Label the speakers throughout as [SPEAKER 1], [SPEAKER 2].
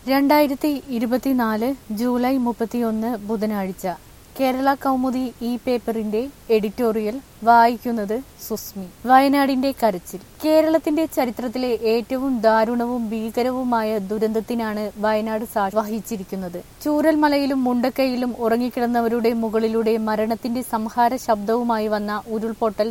[SPEAKER 1] 2024 July 31 ബുധനാഴ്ച കേരള കൗമുദി ഈ പേപ്പറിന്റെ എഡിറ്റോറിയൽ വായിക്കുന്നത് സുസ്മി. വയനാടിന്റെ കരച്ചിൽ. കേരളത്തിന്റെ ചരിത്രത്തിലെ ഏറ്റവും ദാരുണവും ഭീകരവുമായ ദുരന്തത്തിനാണ് വയനാട് സാക്ഷ്യം വഹിച്ചിരിക്കുന്നത്. ചൂരൽമലയിലും മുണ്ടക്കയിലും ഉറങ്ങിക്കിടന്നവരുടെ മുകളിലൂടെ മരണത്തിന്റെ സംഹാര ശബ്ദവുമായി വന്ന ഉരുൾപൊട്ടൽ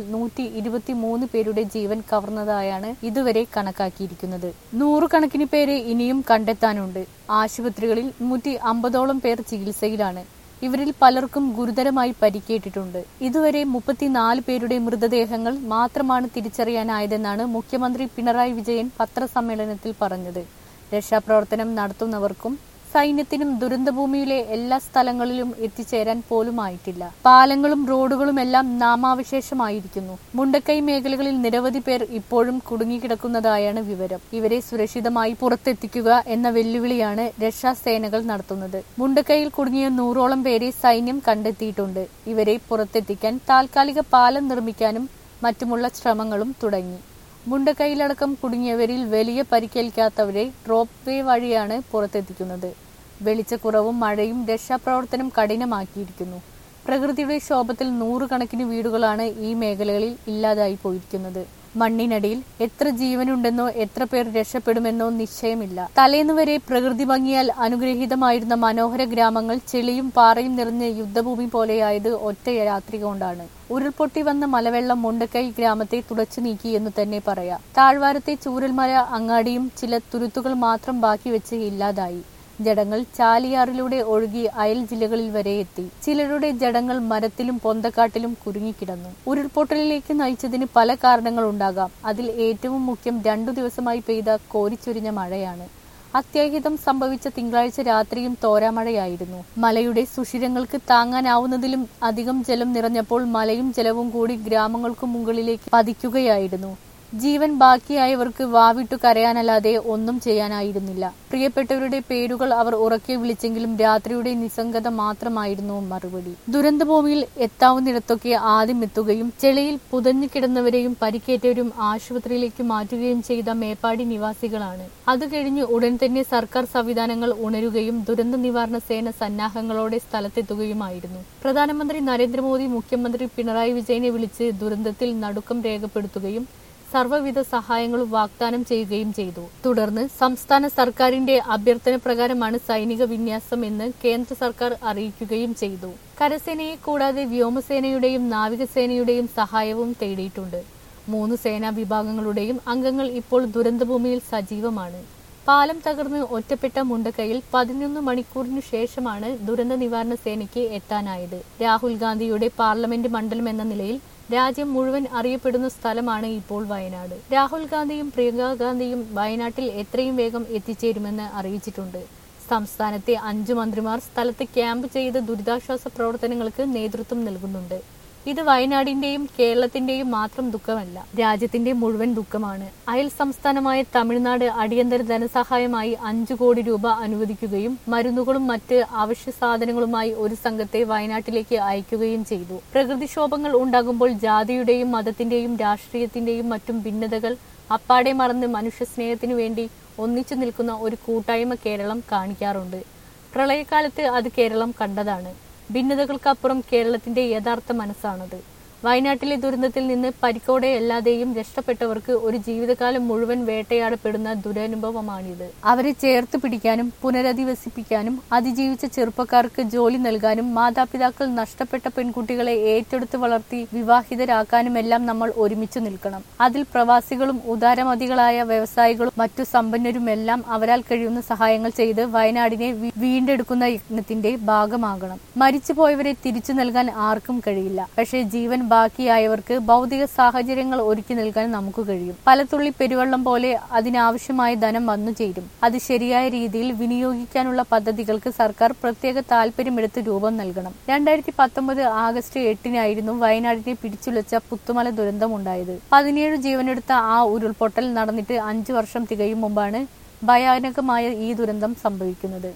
[SPEAKER 1] 123 പേരുടെ ജീവൻ കവർന്നതായാണ് ഇതുവരെ കണക്കാക്കിയിരിക്കുന്നത്. നൂറുകണക്കിന് പേരെ ഇനിയും കണ്ടെത്താനുണ്ട്. ആശുപത്രികളിൽ 150ഓളം പേർ ചികിത്സയിലാണ്. ഇവരിൽ പലർക്കും ഗുരുതരമായി പരിക്കേറ്റിട്ടുണ്ട്. ഇതുവരെ 34 പേരുടെ മൃതദേഹങ്ങൾ മാത്രമാണ് തിരിച്ചറിയാനായതെന്നാണ് മുഖ്യമന്ത്രി പിണറായി വിജയൻ പത്രസമ്മേളനത്തിൽ പറഞ്ഞത്. രക്ഷാപ്രവർത്തനം നടത്തുന്നവർക്കും സൈന്യത്തിനും ദുരന്തഭൂമിയിലെ എല്ലാ സ്ഥലങ്ങളിലും എത്തിച്ചേരാൻ പോലുമായിട്ടില്ല. പാലങ്ങളും റോഡുകളുമെല്ലാം നാമാവശേഷമായിരിക്കുന്നു. മുണ്ടക്കൈ മേഖലകളിൽ നിരവധി പേർ ഇപ്പോഴും കുടുങ്ങിക്കിടക്കുന്നതായാണ് വിവരം. ഇവരെ സുരക്ഷിതമായി പുറത്തെത്തിക്കുക എന്ന വെല്ലുവിളിയാണ് രക്ഷാസേനകൾ നടത്തുന്നത്. മുണ്ടക്കൈയിൽ കുടുങ്ങിയ 100ഓളം പേരെ സൈന്യം കണ്ടെത്തിയിട്ടുണ്ട്. ഇവരെ പുറത്തെത്തിക്കാൻ താൽക്കാലിക പാലം നിർമ്മിക്കാനും മറ്റുമുള്ള ശ്രമങ്ങളും തുടങ്ങി. മുണ്ടക്കൈയിലടക്കം കുടുങ്ങിയവരിൽ വലിയ പരിക്കേൽക്കാത്തവരെ റോപ്പ് വേ വഴിയാണ് പുറത്തെത്തിക്കുന്നത്. വെളിച്ചക്കുറവും മഴയും രക്ഷാപ്രവർത്തനം കഠിനമാക്കിയിരിക്കുന്നു. പ്രകൃതിയുടെ ക്ഷോഭത്തിൽ നൂറുകണക്കിന് വീടുകളാണ് ഈ മേഖലകളിൽ ഇല്ലാതായി പോയിരിക്കുന്നത്. മണ്ണിനടിയിൽ എത്ര ജീവനുണ്ടെന്നോ എത്ര പേർ രക്ഷപ്പെടുമെന്നോ നിശ്ചയമില്ല. തലേന്ന് വരെ പ്രകൃതി ഭംഗിയാൽ അനുഗ്രഹീതമായിരുന്ന മനോഹര ഗ്രാമങ്ങൾ ചെളിയും പാറയും നിറഞ്ഞ യുദ്ധഭൂമി പോലെയായത് ഒറ്റ രാത്രി കൊണ്ടാണ്. ഉരുൾപൊട്ടി വന്ന മലവെള്ളം മുണ്ടക്കൈ ഗ്രാമത്തെ തുടച്ചു നീക്കി എന്ന് തന്നെ പറയാം. താഴ്വാരത്തെ ചൂരൽമല അങ്ങാടിയും ചില തുരുത്തുകൾ മാത്രം ബാക്കി വെച്ച് ഇല്ലാതായി. ജഡങ്ങൾ ചാലിയാറിലൂടെ ഒഴുകി അയൽ ജില്ലകളിൽ വരെ എത്തി. ചിലരുടെ ജഡങ്ങൾ മരത്തിലും പൊന്തക്കാട്ടിലും കുരുങ്ങിക്കിടന്നു. ഉരുൾപൊട്ടലിലേക്ക് നയിച്ചതിന് പല കാരണങ്ങളുണ്ടാകാം. അതിൽ ഏറ്റവും മുഖ്യം 2 ദിവസമായി പെയ്ത കോരിച്ചൊരിഞ്ഞ മഴയാണ്. അത്യാഹിതം സംഭവിച്ച തിങ്കളാഴ്ച രാത്രിയും തോരാമഴയായിരുന്നു. മലയുടെ സുഷിരങ്ങൾക്ക് താങ്ങാനാവുന്നതിലും അധികം ജലം നിറഞ്ഞപ്പോൾ മലയും ജലവും കൂടി ഗ്രാമങ്ങൾക്കു മുകളിലേക്ക് പതിക്കുകയായിരുന്നു. ജീവൻ ബാക്കിയായവർക്ക് വാവിട്ടു കരയാനല്ലാതെ ഒന്നും ചെയ്യാനായിരുന്നില്ല. പ്രിയപ്പെട്ടവരുടെ പേരുകൾ അവർ ഉറക്കെ വിളിച്ചെങ്കിലും രാത്രിയുടെ നിസ്സംഗത മാത്രമായിരുന്നു മറുപടി. ദുരന്തഭൂമിയിൽ എത്താവുന്നിടത്തൊക്കെ ആദ്യം എത്തുകയും ചെളിയിൽ പുതഞ്ഞു കിടന്നവരെയും പരിക്കേറ്റവരും ആശുപത്രിയിലേക്ക് മാറ്റുകയും ചെയ്ത മേപ്പാടി നിവാസികളാണ്. അത് കഴിഞ്ഞ് ഉടൻ തന്നെ സർക്കാർ സംവിധാനങ്ങൾ ഉണരുകയും ദുരന്ത നിവാരണ സേന സന്നാഹങ്ങളോടെ സ്ഥലത്തെത്തുകയുമായിരുന്നു. പ്രധാനമന്ത്രി നരേന്ദ്രമോദി മുഖ്യമന്ത്രി പിണറായി വിജയനെ വിളിച്ച് ദുരന്തത്തിൽ നടുക്കം രേഖപ്പെടുത്തുകയും സർവ്വവിധ സഹായങ്ങളും വാഗ്ദാനം ചെയ്യുകയും ചെയ്തു. തുടർന്ന് സംസ്ഥാന സർക്കാരിന്റെ അഭ്യർത്ഥന പ്രകാരമാണ് സൈനിക വിന്യാസം എന്ന് കേന്ദ്ര സർക്കാർ അറിയിക്കുകയും ചെയ്തു. കരസേനയെ കൂടാതെ വ്യോമസേനയുടെയും നാവികസേനയുടെയും സഹായവും തേടിയിട്ടുണ്ട്. 3 സേനാ വിഭാഗങ്ങളുടെയും അംഗങ്ങൾ ഇപ്പോൾ ദുരന്തഭൂമിയിൽ സജീവമാണ്. പാലം തകർന്ന് ഒറ്റപ്പെട്ട മുണ്ടക്കൈയിൽ 11 മണിക്കൂറിനു ശേഷമാണ് ദുരന്ത നിവാരണ സേനയ്ക്ക് എത്താനായത്. രാഹുൽ ഗാന്ധിയുടെ പാർലമെന്റ് മണ്ഡലം എന്ന നിലയിൽ രാജ്യം മുഴുവൻ അറിയപ്പെടുന്ന സ്ഥലമാണ് ഇപ്പോൾ വയനാട്. രാഹുൽ ഗാന്ധിയും പ്രിയങ്ക ഗാന്ധിയും വയനാട്ടിൽ എത്രയും വേഗം എത്തിച്ചേരുമെന്ന് അറിയിച്ചിട്ടുണ്ട്. സംസ്ഥാനത്തെ 5 മന്ത്രിമാർ സ്ഥലത്ത് ക്യാമ്പ് ചെയ്ത് ദുരിതാശ്വാസ പ്രവർത്തനങ്ങൾക്ക് നേതൃത്വം നൽകുന്നുണ്ട്. ഇത് വയനാടിന്റെയും കേരളത്തിന്റെയും മാത്രം ദുഃഖമല്ല, രാജ്യത്തിന്റെ മുഴുവൻ ദുഃഖമാണ്. അയൽ സംസ്ഥാനമായ തമിഴ്നാട് അടിയന്തര ധനസഹായമായി 5 കോടി രൂപ അനുവദിക്കുകയും മരുന്നുകളും മറ്റ് അവശ്യ സാധനങ്ങളുമായി ഒരു സംഘത്തെ വയനാട്ടിലേക്ക് അയക്കുകയും ചെയ്തു. പ്രകൃതിക്ഷോഭങ്ങൾ ഉണ്ടാകുമ്പോൾ ജാതിയുടെയും മതത്തിന്റെയും രാഷ്ട്രീയത്തിന്റെയും മറ്റും ഭിന്നതകൾ അപ്പാടെ മറന്ന് മനുഷ്യസ്നേഹത്തിനു വേണ്ടി ഒന്നിച്ചു നിൽക്കുന്ന ഒരു കൂട്ടായ്മ കേരളം കാണിക്കാറുണ്ട്. പ്രളയകാലത്ത് അത് കേരളം കണ്ടതാണ്. ഭിന്നതകൾക്കപ്പുറം കേരളത്തിന്റെ യഥാർത്ഥ മനസ്സാണത്. വയനാട്ടിലെ ദുരന്തത്തിൽ നിന്ന് പരിക്കോടെ അല്ലാതെയും രക്ഷപ്പെട്ടവർക്ക് ഒരു ജീവിതകാലം മുഴുവൻ വേട്ടയാടപ്പെടുന്ന ദുരനുഭവമാണിത്. അവരെ ചേർത്ത് പിടിക്കാനും പുനരധിവസിപ്പിക്കാനും അതിജീവിച്ച ചെറുപ്പക്കാർക്ക് ജോലി നൽകാനും മാതാപിതാക്കൾ നഷ്ടപ്പെട്ട പെൺകുട്ടികളെ ഏറ്റെടുത്ത് വളർത്തി വിവാഹിതരാക്കാനുമെല്ലാം നമ്മൾ ഒരുമിച്ചു നിൽക്കണം. അതിൽ പ്രവാസികളും ഉദാരമതികളായ വ്യവസായികളും മറ്റു സമ്പന്നരുമെല്ലാം അവരാൽ കഴിയുന്ന സഹായങ്ങൾ ചെയ്ത് വയനാടിനെ വീണ്ടെടുക്കുന്ന യജ്ഞത്തിന്റെ ഭാഗമാകണം. മരിച്ചുപോയവരെ തിരിച്ചു നൽകാൻ ആർക്കും കഴിയില്ല. പക്ഷേ ജീവൻ ബാക്കിയായവർക്ക് ഭൗതിക സാഹചര്യങ്ങൾ ഒരുക്കി നൽകാൻ നമുക്ക് കഴിയും. പല തുള്ളി പെരുവെള്ളം പോലെ അതിനാവശ്യമായ ധനം വന്നു ചേരും. അത് ശരിയായ രീതിയിൽ വിനിയോഗിക്കാനുള്ള പദ്ധതികൾക്ക് സർക്കാർ പ്രത്യേക താൽപര്യമെടുത്ത് രൂപം നൽകണം. 2019 ആഗസ്റ്റ് 8-നായിരുന്നു വയനാടിനെ പിടിച്ചുലച്ച പുത്തുമല ദുരന്തമുണ്ടായത്. 17 ജീവനെടുത്ത ആ ഉരുൾപൊട്ടൽ നടന്നിട്ട് 5 വർഷം തികയും മുമ്പാണ് ഭയാനകമായ ഈ ദുരന്തം സംഭവിക്കുന്നത്.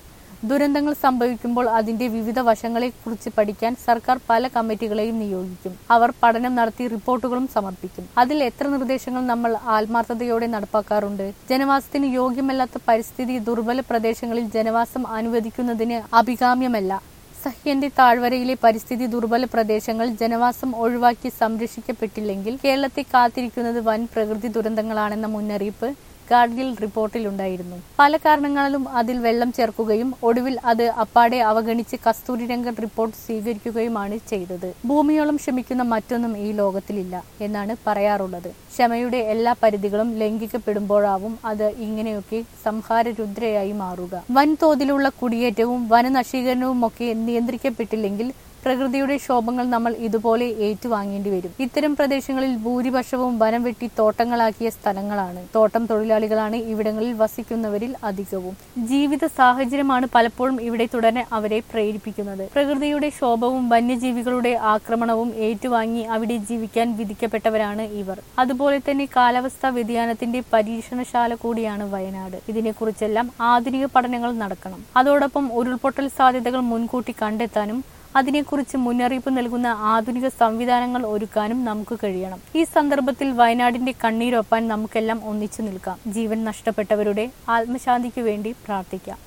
[SPEAKER 1] ദുരന്തങ്ങൾ സംഭവിക്കുമ്പോൾ അതിന്റെ വിവിധ വശങ്ങളെക്കുറിച്ച് പഠിക്കാൻ സർക്കാർ പല കമ്മിറ്റികളെയും നിയോഗിക്കും. അവർ പഠനം നടത്തി റിപ്പോർട്ടുകളും സമർപ്പിക്കും. അതിൽ എത്ര നിർദ്ദേശങ്ങൾ നമ്മൾ ആത്മാർത്ഥതയോടെ നടപ്പാക്കാറുണ്ട്? ജനവാസത്തിന് യോഗ്യമല്ലാത്ത പരിസ്ഥിതി ദുർബല പ്രദേശങ്ങളിൽ ജനവാസം അനുവദിക്കുന്നതിന് അഭികാമ്യമല്ല. സഹ്യന്റെ താഴ്വരയിലെ പരിസ്ഥിതി ദുർബല പ്രദേശങ്ങൾ ജനവാസം ഒഴിവാക്കി സംരക്ഷിക്കപ്പെട്ടില്ലെങ്കിൽ കേരളത്തെ കാത്തിരിക്കുന്നത് വൻ പ്രകൃതി ദുരന്തങ്ങളാണെന്ന മുന്നറിയിപ്പ് ഗാഡ്ഗിൽ റിപ്പോർട്ടിലുണ്ടായിരുന്നു. പല കാരണങ്ങളിലും അതിൽ വെള്ളം ചേർക്കുകയും ഒടുവിൽ അത് അപ്പാടെ അവഗണിച്ച് കസ്തൂരിരംഗൻ റിപ്പോർട്ട് സ്വീകരിക്കുകയുമാണ് ചെയ്തത്. ഭൂമിയോളം ക്ഷമിക്കുന്ന മറ്റൊന്നും ഈ ലോകത്തിലില്ല എന്നാണ് പറയാറുള്ളത്. ക്ഷമയുടെ എല്ലാ പരിധികളും ലംഘിക്കപ്പെടുമ്പോഴാവും അത് ഇങ്ങനെയൊക്കെ സംഹാരരുദ്രയായി മാറുക. വൻതോതിലുള്ള കുടിയേറ്റവും വനനശീകരണവും ഒക്കെ നിയന്ത്രിക്കപ്പെട്ടില്ലെങ്കിൽ പ്രകൃതിയുടെ ക്ഷോഭങ്ങൾ നമ്മൾ ഇതുപോലെ ഏറ്റുവാങ്ങേണ്ടി വരും. ഇത്തരം പ്രദേശങ്ങളിൽ ഭൂരിപക്ഷവും വനം വെട്ടി തോട്ടങ്ങളാക്കിയ സ്ഥലങ്ങളാണ്. തോട്ടം തൊഴിലാളികളാണ് ഇവിടങ്ങളിൽ വസിക്കുന്നവരിൽ അധികവും. ജീവിത സാഹചര്യമാണ് പലപ്പോഴും ഇവിടെ തുടരാൻ അവരെ പ്രേരിപ്പിക്കുന്നത്. പ്രകൃതിയുടെ ക്ഷോഭവും വന്യജീവികളുടെ ആക്രമണവും ഏറ്റുവാങ്ങി അവിടെ ജീവിക്കാൻ വിധിക്കപ്പെട്ടവരാണ് ഇവർ. അതുപോലെ തന്നെ കാലാവസ്ഥാ വ്യതിയാനത്തിന്റെ പരീക്ഷണശാല കൂടിയാണ് വയനാട്. ഇതിനെക്കുറിച്ചെല്ലാം ആധുനിക പഠനങ്ങൾ നടക്കണം. അതോടൊപ്പം ഉരുൾപൊട്ടൽ സാധ്യതകൾ മുൻകൂട്ടി കണ്ടെത്താനും അതിനെക്കുറിച്ച് മുന്നറിയിപ്പ് നൽകുന്ന ആധുനിക സംവിധാനങ്ങൾ ഒരുക്കാനും നമുക്ക് കഴിയണം. ഈ സന്ദർഭത്തിൽ വയനാടിന്റെ കണ്ണീരൊപ്പാൻ നമുക്കെല്ലാം ഒന്നിച്ചു നിൽക്കാം. ജീവൻ നഷ്ടപ്പെട്ടവരുടെ ആത്മശാന്തിക്കു വേണ്ടി പ്രാർത്ഥിക്കാം.